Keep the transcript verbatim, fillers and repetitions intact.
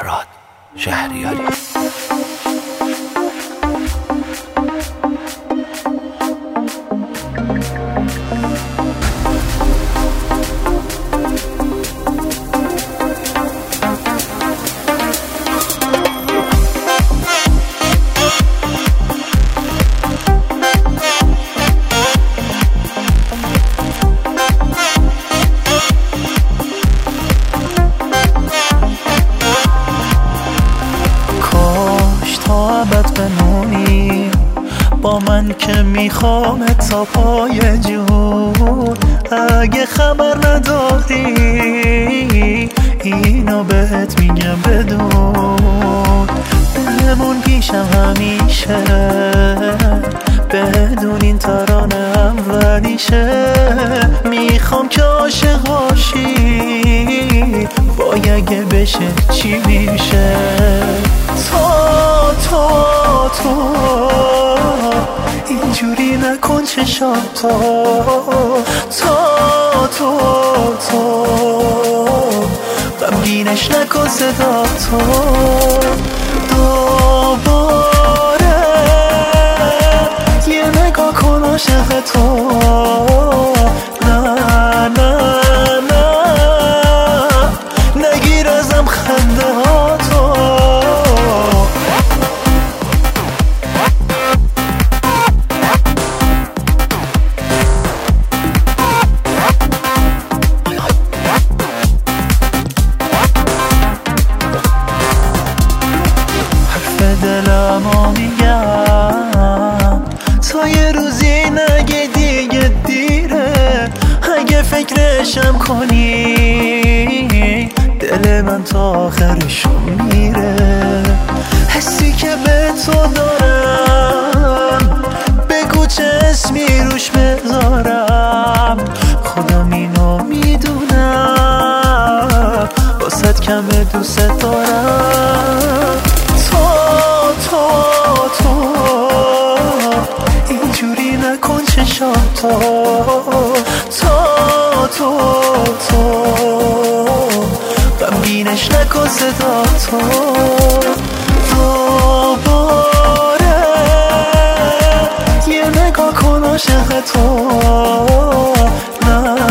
فرهاد شهریاری. بمونی با من که میخوام تا پای جون. اگه خبر نداری اینو بهت میگم بدون. بمون پیشم همیشه بدون این ترانه اولیشه. میخوام که عاشق باشی وای اگه بشه چی میشه. تو تو تو اینجوری نکن چشاتو. تو تو تو غمگینش نکن صداتو. دوباره یه نگاه کن عاشق تو. نه نه نه نگیر ازم خنده هاتو. دلمو میگم تا یه روزی نگه دیگه دیره. اگه فکرشم کنی دل من تا آخرشو میره. حسی که به تو دارم بگو چه اسمی روش بذارم. خودم اینو میدونم واسه کمه دوست دارم. تو تو تو اینجوری نکن چشاتو. تو تو تو غمگینش نکن صداتو. دوباره یه نگاه کن عاشق تو. نه